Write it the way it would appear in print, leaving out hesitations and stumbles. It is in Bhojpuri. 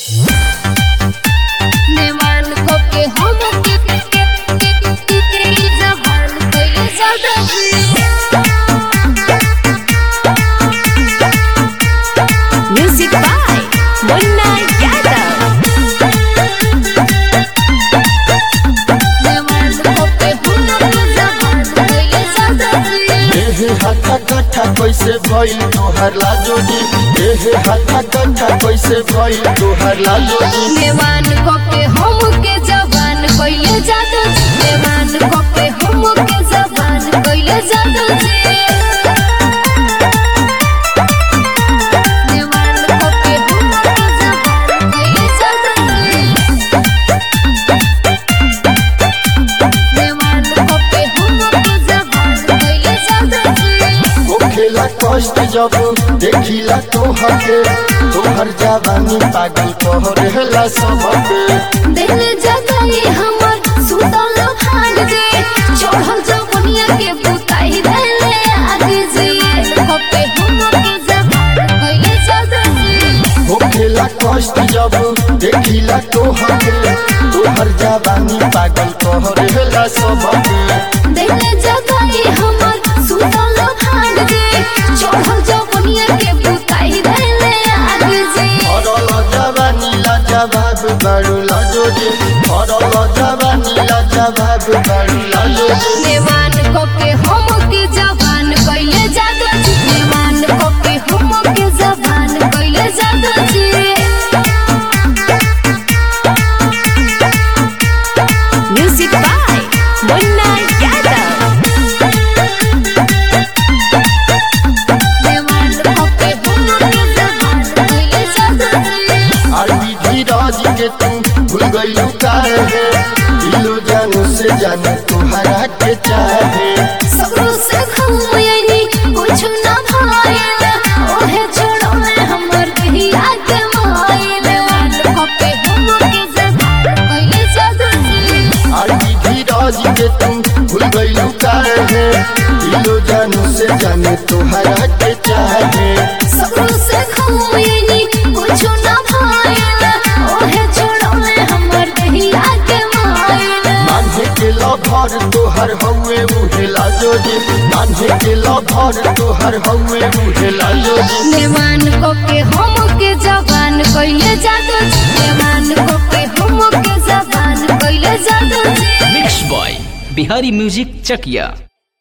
नेवान को के हम के जबान कइले ज्यादा म्यूजिक बाय मुन्ना यादव। नेवान को के हम जबान कइले ज्यादा एहे हाथा कट्ठा कैसे भइल तोहर लाजोजी एहे हाथा कट्ठा कैसे भइल तोहर लाजोजी नेवान को के हम के जबान कइले ज्यादा नेवान को के हम के जबान कइले ज्यादा नेवान को के हम के जबान कइले ज्यादा नेवान को के हम के जबान कइले ज्यादा होखेला कष्ट जब देखिला तोहके तोहर जवानी पागल कहरेला सबके दिल जगाई हमर सुतल भाग जे चढ़ल जवनिया के बुताई देले आगे जे होके हम के जबान कइले ज्यादा होखेला कष्ट जब देखिला तोहके तोहर जवानी पागल कहरेला सबके दिल जगाई हमर सुतल भाग जे चढ़ल जवनिया के बुताई देले आगे जे अरल जवानी लाजवाब बड़ू लाजोजी अरल जवानी लाजवाब बड़ू लाजोजी नेवान को के हम के जबान कइले ज्यादा नेवान को के हम के जबान कइले ज्यादा म्यूजिक बाय मुन्ना यादव। नेवान को के हम के जबान कइले ज्यादा आरबी धीरज के तू भूल गइलू काहे दिलो जानू से जाने तुम्हारा के चाहे सबरो से घूमयनी कुछ ना भाइल ओहे छोड़ो में हमर कहिया के माइल नेवान को के हम के जबान कइले ज्यादा आरबी धीरज के तू भूल गइलू काहे दिलो जानू से जाने तुम्हारा के चाहे सबरो से घूमयनी कुछ ना भाइल ओहे छोड़ो में हमर कहिया के माइल नान्हे के लभर तोहर हउए उहे लाजोजी नान्हे के लभर तोहर हउए उहे लाजोजी नेवान को के हम के जबान कइले ज्यादा नेवान को के हम के जबान कइले ज्यादा मिक्स बॉय बिहारी म्यूजिक चकिया।